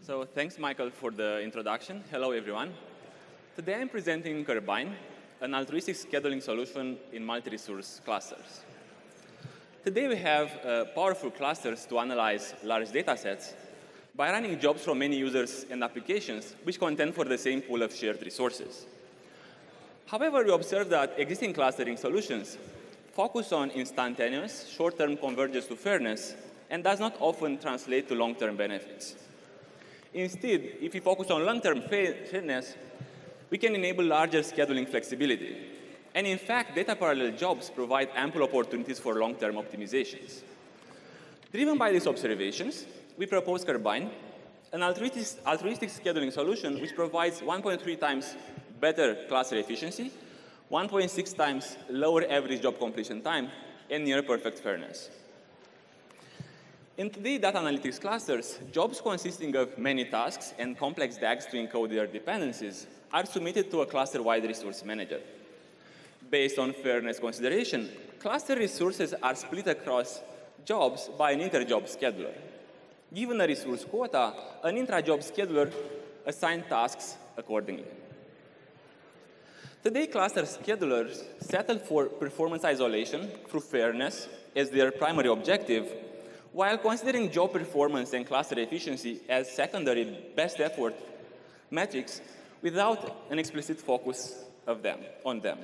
So thanks, Michael, for the introduction. Hello, everyone. Today I'm presenting Kerbine, an altruistic scheduling solution in multi-resource clusters. Today we have powerful clusters to analyze large data sets by running jobs from many users and applications which contend for the same pool of shared resources. However, we observe that existing clustering solutions focus on instantaneous, short-term convergence to fairness and does not often translate to long-term benefits. Instead, if we focus on long-term fairness, we can enable larger scheduling flexibility. And in fact, data parallel jobs provide ample opportunities for long-term optimizations. Driven by these observations, we propose Kerbine, an altruistic scheduling solution which provides 1.3 times better cluster efficiency, 1.6 times lower average job completion time, and near perfect fairness. In today's data analytics clusters, jobs consisting of many tasks and complex DAGs to encode their dependencies are submitted to a cluster-wide resource manager. Based on fairness consideration, cluster resources are split across jobs by an inter-job scheduler. Given a resource quota, an intra-job scheduler assigns tasks accordingly. Today, cluster schedulers settle for performance isolation through fairness as their primary objective, while considering job performance and cluster efficiency as secondary best effort metrics without an explicit focus on them.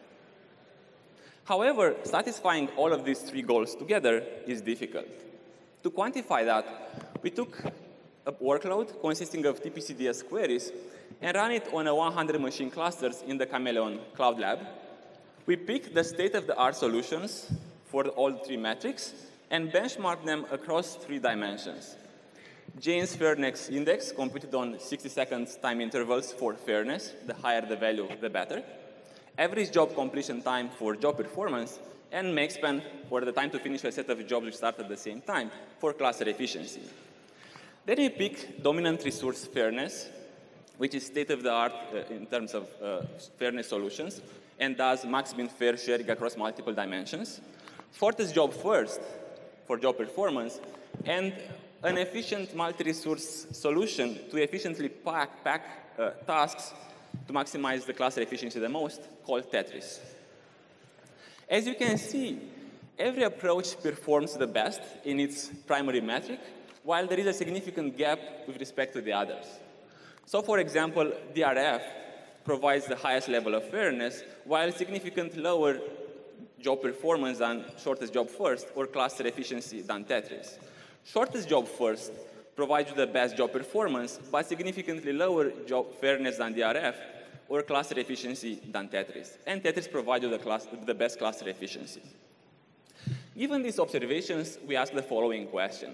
However, satisfying all of these three goals together is difficult. To quantify that, we took a workload consisting of TPCDS queries and ran it on 100 machine clusters in the Chameleon Cloud Lab. We picked the state-of-the-art solutions for all three metrics and benchmarked them across three dimensions. Jaynes Fairness Index, computed on 60 seconds time intervals for fairness, the higher the value, the better. Average job completion time for job performance, and makespan for the time to finish a set of jobs which start at the same time for cluster efficiency. Then we pick dominant resource fairness, which is state-of-the-art in terms of fairness solutions, and does max-min fair sharing across multiple dimensions. Shortest job first for job performance, and an efficient multi-resource solution to efficiently pack tasks to maximize the cluster efficiency the most, called Tetris. As you can see, every approach performs the best in its primary metric, while there is a significant gap with respect to the others. So, for example, DRF provides the highest level of fairness, while significantly lower job performance than shortest job first or cluster efficiency than Tetris. Shortest job first provides you the best job performance, but significantly lower job fairness than DRF or cluster efficiency than Tetris. And Tetris provides you the best cluster efficiency. Given these observations, we ask the following question.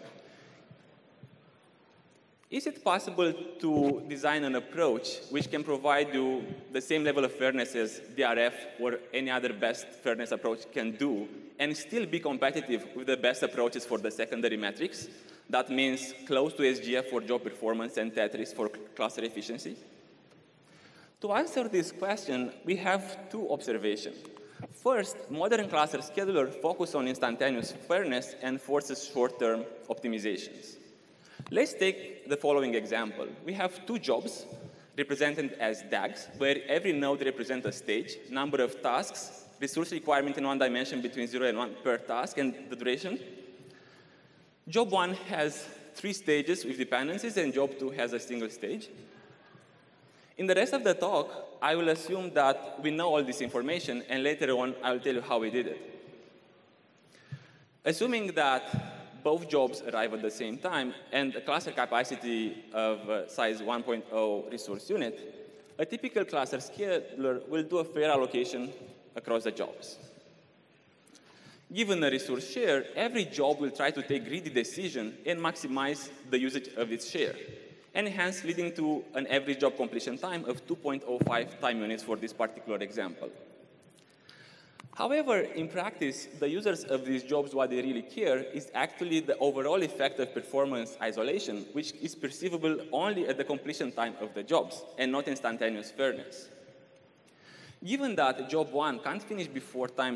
Is it possible to design an approach which can provide you the same level of fairness as DRF or any other best fairness approach can do and still be competitive with the best approaches for the secondary metrics? That means close to SGF for job performance and Tetris for cluster efficiency? To answer this question, we have two observations. First, modern cluster scheduler focus on instantaneous fairness and forces short-term optimizations. Let's take the following example. We have two jobs represented as DAGs, where every node represents a stage, number of tasks, resource requirement in one dimension between 0 and 1 per task, and the duration. Job 1 has 3 stages with dependencies, and job 2 has a single stage. In the rest of the talk, I will assume that we know all this information, and later on, I will tell you how we did it. Assuming that both jobs arrive at the same time and a cluster capacity of size 1.0 resource unit, a typical cluster scheduler will do a fair allocation across the jobs. Given a resource share, every job will try to take greedy decision and maximize the usage of its share, and hence leading to an average job completion time of 2.05 time units for this particular example. However, in practice, the users of these jobs, what they really care is actually the overall effect of performance isolation, which is perceivable only at the completion time of the jobs and not instantaneous fairness. Given that job 1 can't finish before time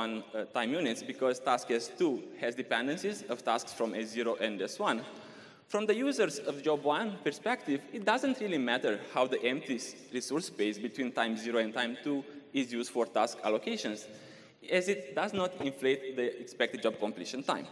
2.1 time units because task S2 has dependencies of tasks from S0 and S1, From the users of job 1 perspective, it doesn't really matter how the empty resource space between time 0 and time 2 is used for task allocations, as it does not inflate the expected job completion time.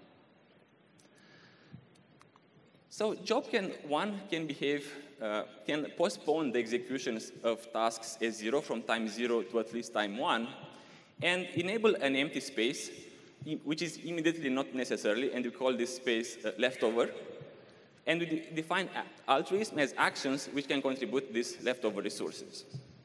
So job 1 can postpone the executions of tasks S0 from time 0 to at least time 1 and enable an empty space, which is immediately not necessarily, and we call this space leftover. And we define altruism as actions which can contribute these leftover resources.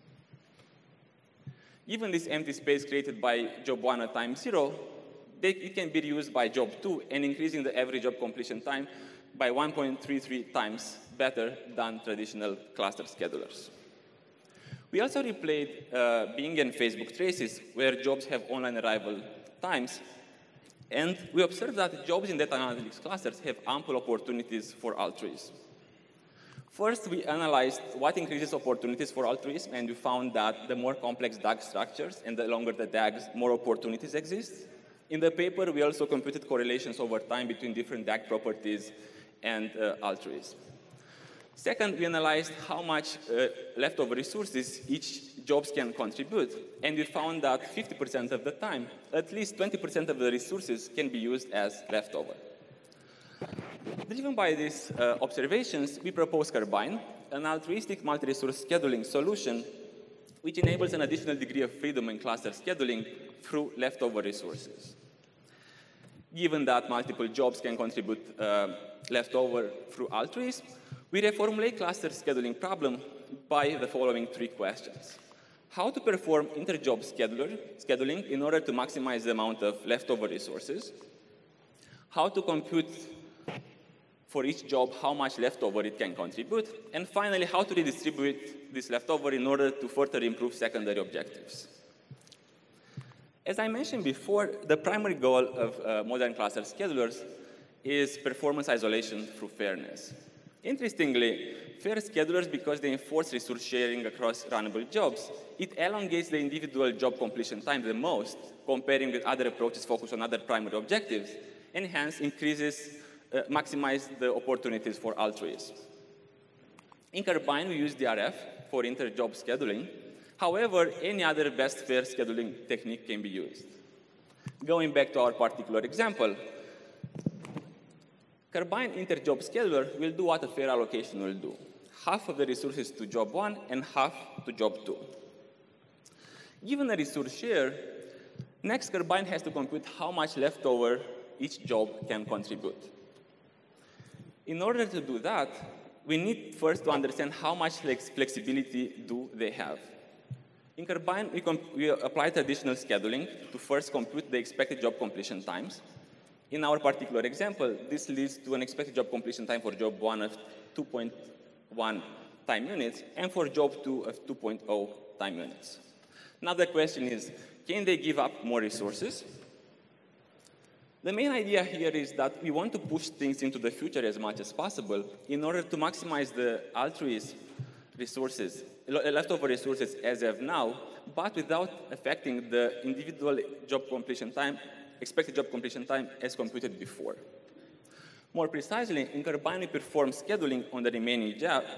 Given this empty space created by job 1 at time 0, it can be reused by job 2 and increasing the average job completion time by 1.33 times better than traditional cluster schedulers. We also replayed Bing and Facebook traces where jobs have online arrival times. And we observed that jobs in data analytics clusters have ample opportunities for altruism. First, we analyzed what increases opportunities for altruism, and we found that the more complex DAG structures and the longer the DAGs, more opportunities exist. In the paper, we also computed correlations over time between different DAG properties and altruism. Second, we analyzed how much leftover resources each jobs can contribute, and we found that 50% of the time, at least 20% of the resources can be used as leftover. Driven by these observations, we propose Carbine, an altruistic multi-resource scheduling solution which enables an additional degree of freedom in cluster scheduling through leftover resources. Given that multiple jobs can contribute leftover through altruism, we reformulate cluster scheduling problem by the following 3 questions. How to perform inter-job scheduling in order to maximize the amount of leftover resources? How to compute for each job how much leftover it can contribute? And finally, how to redistribute this leftover in order to further improve secondary objectives? As I mentioned before, the primary goal of modern cluster schedulers is performance isolation through fairness. Interestingly, fair schedulers, because they enforce resource sharing across runnable jobs, it elongates the individual job completion time the most, comparing with other approaches focused on other primary objectives, and hence maximize the opportunities for altruism. In Carbine, we use DRF for inter-job scheduling. However, any other best fair scheduling technique can be used. Going back to our particular example, Carbine inter-job scheduler will do what a fair allocation will do. Half of the resources to job 1 and half to job 2. Given a resource share, next Carbine has to compute how much leftover each job can contribute. In order to do that, we need first to understand how much flexibility do they have. In Carbine, we apply traditional scheduling to first compute the expected job completion times. In our particular example, this leads to an expected job completion time for job 1 of 2.1 time units, and for job 2 of 2.0 time units. Now the question is, can they give up more resources? The main idea here is that we want to push things into the future as much as possible in order to maximize the altruism resources, leftover resources as of now, but without affecting the individual job completion time, expected job completion time as computed before. More precisely, in Carbine, we perform scheduling on the remaining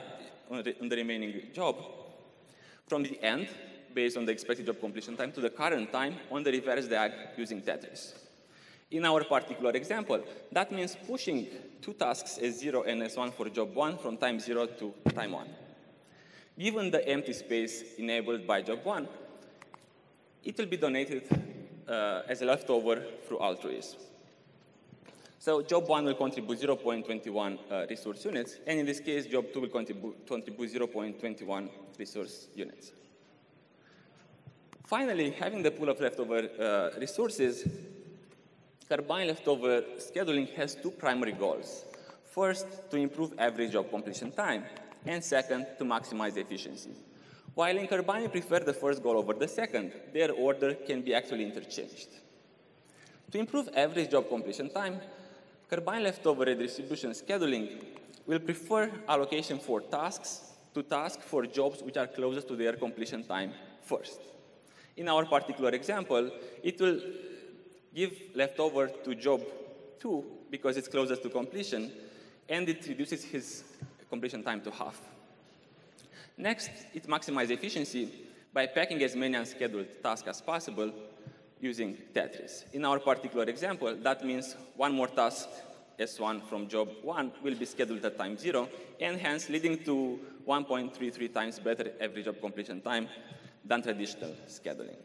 job from the end, based on the expected job completion time, to the current time on the reverse DAG using Tetris. In our particular example, that means pushing 2 tasks S0 and S1 for job 1 from time 0 to time 1. Given the empty space enabled by job 1, it will be donated as a leftover through altruism. So job 1 will contribute 0.21 resource units, and in this case, job 2 will contribute 0.21 resource units. Finally, having the pool of leftover resources, Carbine leftover scheduling has 2 primary goals. First, to improve average job completion time, and second, to maximize efficiency. While in Carbine we prefer the first goal over the second, their order can be actually interchanged. To improve average job completion time, Carbine leftover redistribution scheduling will prefer allocation for tasks to tasks for jobs which are closest to their completion time first. In our particular example, it will give leftover to job 2 because it's closest to completion, and it reduces his completion time to half. Next, it maximizes efficiency by packing as many unscheduled tasks as possible using Tetris. In our particular example, that means one more task, S1 from job 1, will be scheduled at time 0, and hence leading to 1.33 times better average job completion time than traditional scheduling.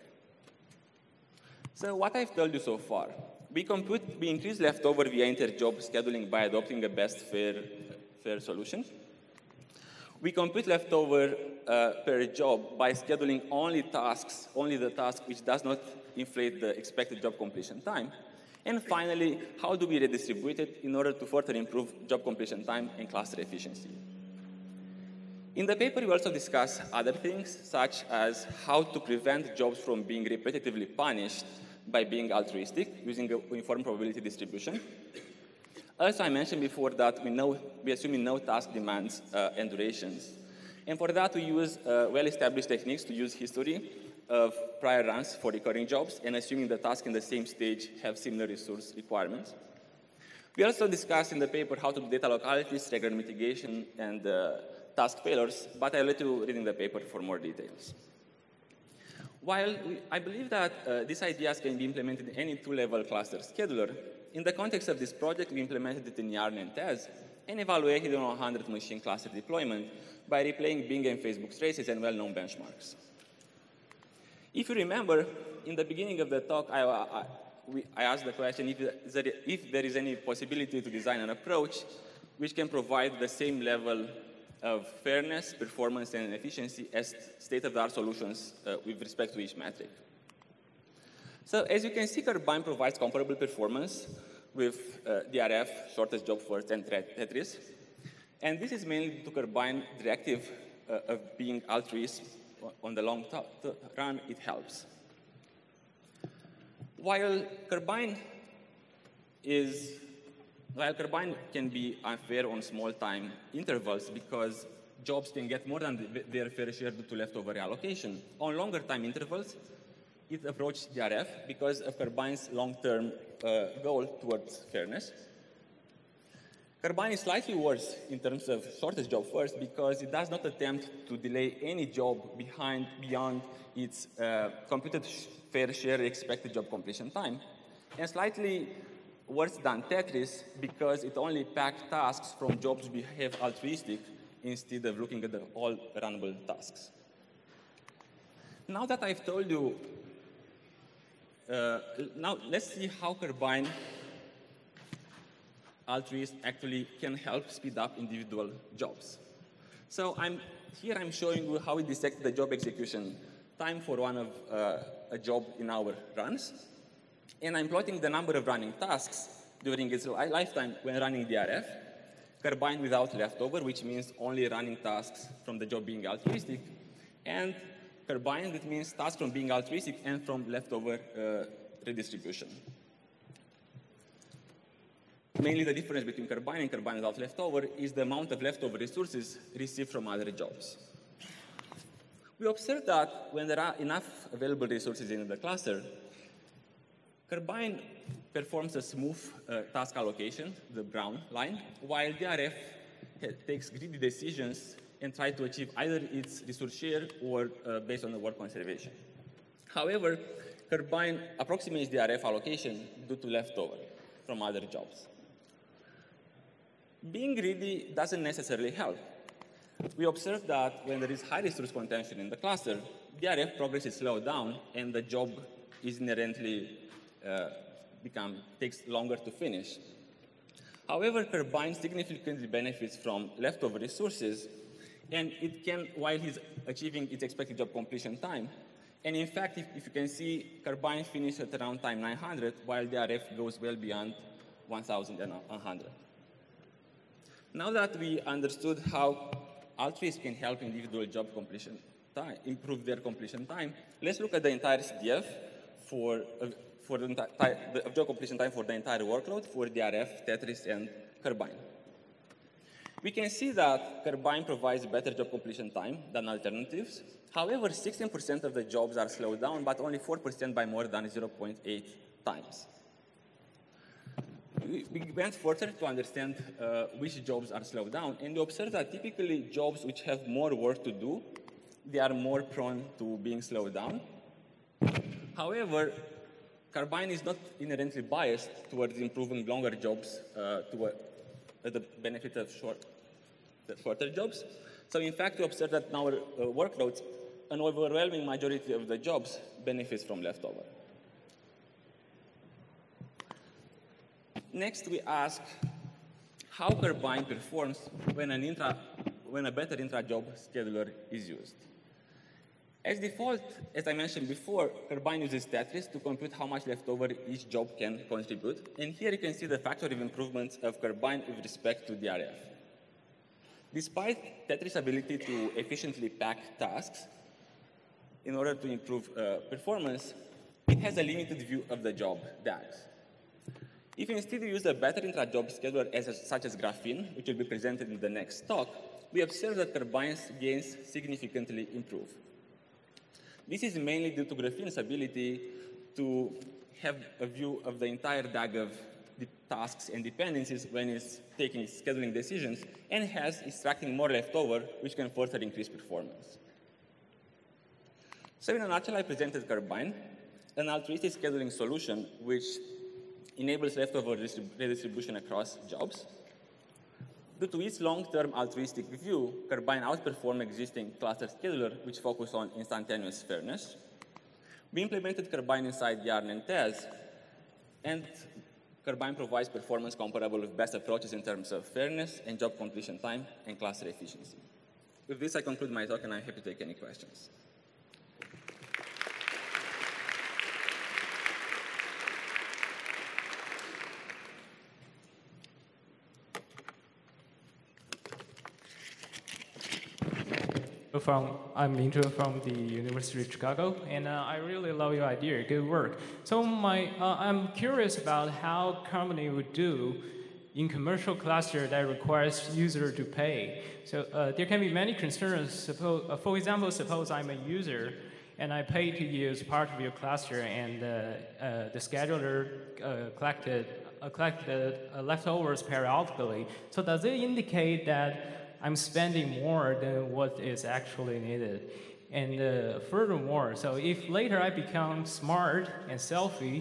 So what I've told you so far, we increase leftover via inter-job scheduling by adopting a best fair solution. We compute leftover per job by scheduling only the task which does not inflate the expected job completion time. And finally, how do we redistribute it in order to further improve job completion time and cluster efficiency? In the paper, we also discuss other things, such as how to prevent jobs from being repetitively punished by being altruistic using a uniform probability distribution. Also, I mentioned before that we assume no task demands and durations. And for that, we use well-established techniques to use history of prior runs for recurring jobs and assuming the tasks in the same stage have similar resource requirements. We also discuss in the paper how to do data localities, regression mitigation, and task failures, but I'll let you read in the paper for more details. While I believe that these ideas can be implemented in any two-level cluster scheduler, in the context of this project, we implemented it in Yarn and Tez and evaluated on 100 machine cluster deployment by replaying Bing and Facebook traces and well-known benchmarks. If you remember, in the beginning of the talk, I asked the question if there is any possibility to design an approach which can provide the same level of fairness, performance, and efficiency as state-of-the-art solutions with respect to each metric. So as you can see, Kerbine provides comparable performance with DRF, shortest job first, and Tetris. And this is mainly due to Kerbine directive of being altruist. On the long run, it helps. While Kerbine can be unfair on small time intervals because jobs can get more than their fair share due to leftover reallocation, on longer time intervals, it approaches DRF because of Kerbine's long-term goal towards fairness. Kerbine is slightly worse in terms of shortest job first because it does not attempt to delay any job beyond its computed fair share expected job completion time, and slightly worse than Tetris because it only packs tasks from jobs which behave altruistic instead of looking at all runnable tasks. Now that I've told you, now let's see how Kerbine altruist actually can help speed up individual jobs. So I'm showing you how we dissect the job execution time for one of a job in our runs. And I'm plotting the number of running tasks during its lifetime when running DRF, Kerbine without leftover, which means only running tasks from the job being altruistic, and Kerbine, that means tasks from being altruistic and from leftover redistribution. Mainly the difference between Kerbine and Kerbine without leftover is the amount of leftover resources received from other jobs. We observed that when there are enough available resources in the cluster, Kerbine performs a smooth task allocation, the brown line, while DRF takes greedy decisions and tries to achieve either its resource share or based on the work conservation. However, Kerbine approximates DRF allocation due to leftover from other jobs. Being greedy doesn't necessarily help. We observe that when there is high resource contention in the cluster, DRF progress is slowed down and the job is inherently takes longer to finish. However, Kerbine significantly benefits from leftover resources, and it can, while he's achieving its expected job completion time. And in fact, if you can see, Kerbine finished at around time 900, while DRF goes well beyond 1,100. Now that we understood how altruists can help individual job completion time, improve their completion time, let's look at the entire CDF for the job completion time for the entire workload for DRF, Tetris, and Kerbine. We can see that Kerbine provides better job completion time than alternatives. However, 16% of the jobs are slowed down, but only 4% by more than 0.8 times. we went further to understand which jobs are slowed down, and we observed that typically jobs which have more work to do, they are more prone to being slowed down. However, Carbyne is not inherently biased towards improving longer jobs at the benefit of shorter jobs. So in fact, we observed that in our workloads, an overwhelming majority of the jobs benefits from leftover. Next, we ask how Carbyne performs when a better intra-job scheduler is used. As default, as I mentioned before, Carbyne uses Tetris to compute how much leftover each job can contribute. And here you can see the factory improvements of Carbyne with respect to DRF. Despite Tetris' ability to efficiently pack tasks in order to improve performance, it has a limited view of the job DAGs. If instead we use a better intra-job scheduler such as Graphene, which will be presented in the next talk, we observe that Carbyne's gains significantly improve. This is mainly due to Graphene's ability to have a view of the entire DAG of the tasks and dependencies when it's taking scheduling decisions, and has extracting more leftover, which can further increase performance. So in a nutshell, I presented Carbyne, an altruistic scheduling solution which enables leftover redistribution across jobs. Due to its long-term altruistic view, Carbyne outperformed existing cluster scheduler, which focus on instantaneous fairness. We implemented Carbyne inside Yarn and Tez, and Carbyne provides performance comparable with best approaches in terms of fairness and job completion time and cluster efficiency. With this, I conclude my talk, and I'm happy to take any questions. I'm Minzhe from the University of Chicago, and I really love your idea. Good work. So I'm curious about how company would do in commercial cluster that requires user to pay. So there can be many concerns. For example, suppose I'm a user and I pay to use part of your cluster, and the scheduler collected leftovers periodically. So does it indicate that I'm spending more than what is actually needed? And furthermore, so if later I become smart and selfish,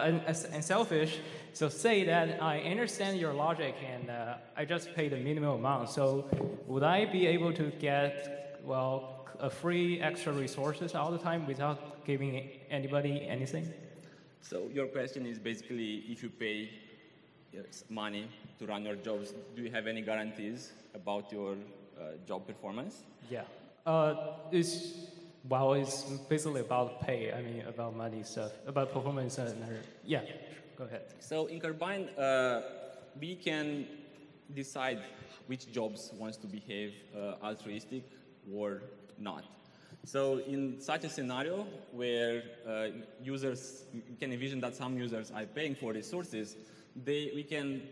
so say that I understand your logic and I just pay the minimum amount. So would I be able to get, well, free extra resources all the time without giving anybody anything? So your question is basically, if you pay money to run your jobs, do you have any guarantees about your job performance? Yeah. It's basically about pay. I mean, about money stuff, about performance. Yeah, go ahead. So in Carbyne, we can decide which jobs wants to behave altruistic or not. So in such a scenario where users, you can envision that some users are paying for resources, we can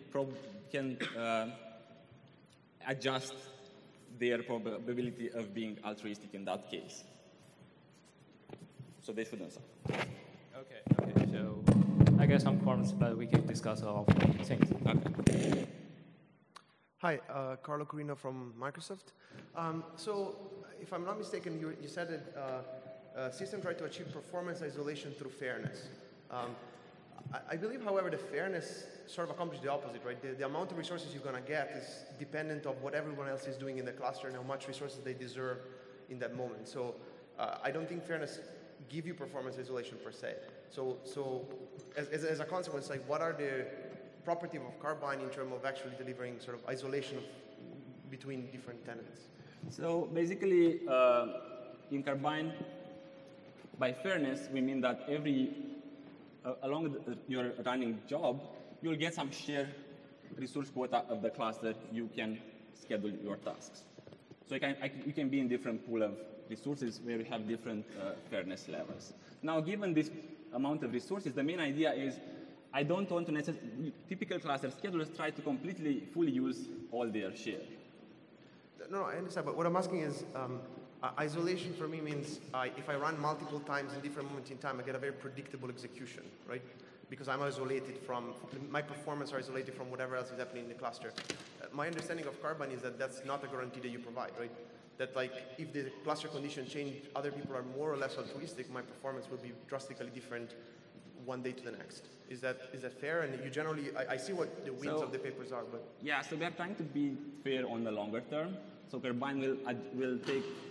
adjust their probability of being altruistic in that case. So they shouldn't suffer. Okay, so I guess I'm confused, but we can discuss all things. Okay. Hi, Carlo Corino from Microsoft. So if I'm not mistaken, you said that system tried to achieve performance isolation through fairness. I believe, however, the fairness sort of accomplishes the opposite, right? The amount of resources you're going to get is dependent on what everyone else is doing in the cluster and how much resources they deserve in that moment. So I don't think fairness gives you performance isolation per se. So as a consequence, like, what are the properties of Carbyne in terms of actually delivering sort of isolation between different tenants? So basically, in Carbyne, by fairness, we mean that along your running job, you'll get some shared resource quota of the cluster you can schedule your tasks. So you can be in different pool of resources where you have different fairness levels. Now, given this amount of resources, the main idea is I don't want to necessarily, typical cluster schedulers try to fully use all their share. No, I understand, but what I'm asking is, isolation for me means if I run multiple times in different moments in time, I get a very predictable execution, right? because I'm isolated from, my performance are isolated from whatever else is happening in the cluster. My understanding of Carbon is that that's not a guarantee that you provide, right? That like, if the cluster conditions change, other people are more or less altruistic, my performance will be drastically different one day to the next. Is that fair? And you generally, I see what the wins of the papers are, but... Yeah, so we are trying to be fair on the longer term. So Carbine will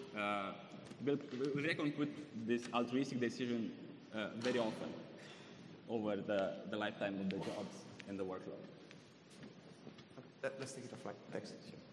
reckon with this altruistic decision very often over the lifetime of the jobs and the workload. Let's take it offline. Thanks.